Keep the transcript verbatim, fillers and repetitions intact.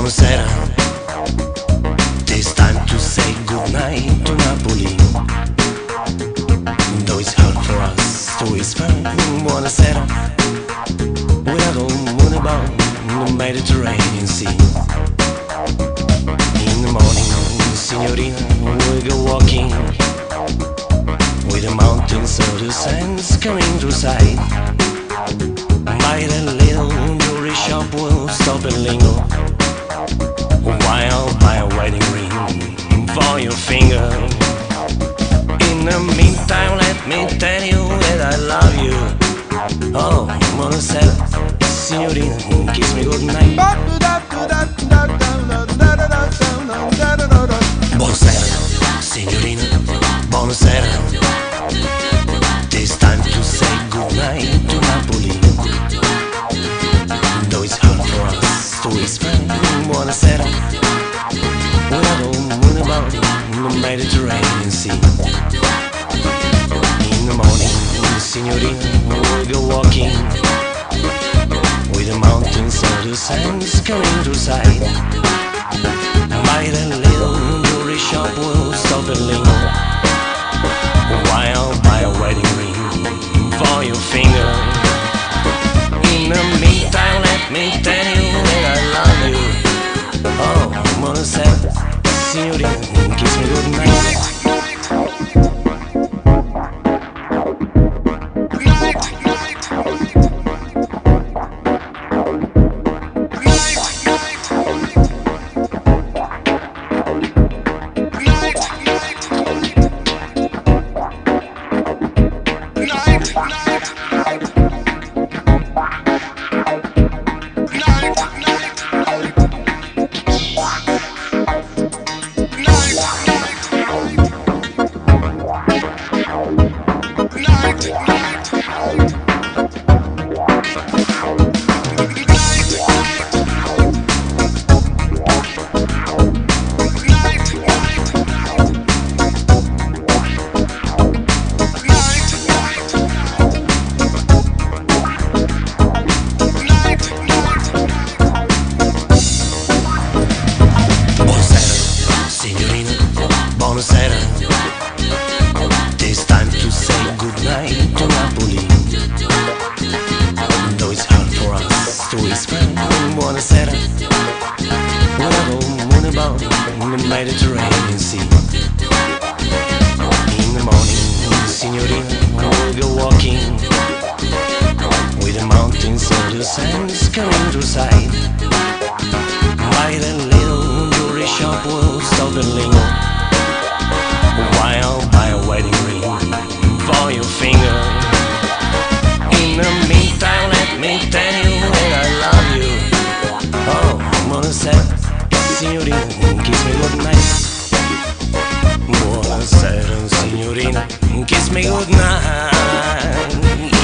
Buonasera, it's time to say goodnight to Napoli. Though it's hard for us to whisper buonasera, without a moon above the Mediterranean Sea. In the morning, signorina, we go walking with the mountains of the sands coming to sight. By the little jewelry shop we'll stop and linger, while buy a wedding ring for your finger. In the meantime, let me tell you that I love you. Oh, buonasera, signorina, kiss me goodnight. Buonasera, signorina, buonasera. It's time to say goodnight to Napoli. Though it's hard for us to whisper buonasera, without a moon above the Mediterranean Sea. In the morning, signorina, we go walking with the mountains of the sands coming to sight. By the little jewelry shop we'll stop and linger, while buy a wedding ring for your finger. In the meantime, let me tell you that I love you. Oh, buonasera, signorina, kiss me goodnight. Buonasera, it's time to say goodnight to Napoli. Though it's hard for us to whisper buonasera, without a moon above the Mediterranean Sea. In the morning, signorina, we'll go walking with the mountains of the sands coming to sight. By the little jewelry shop we'll stop and linger, while buy a wedding ring for your finger. In the meantime, let me tell you that I love you. Oh, buonasera, signorina, kiss me goodnight. Buonasera, signorina, kiss me goodnight.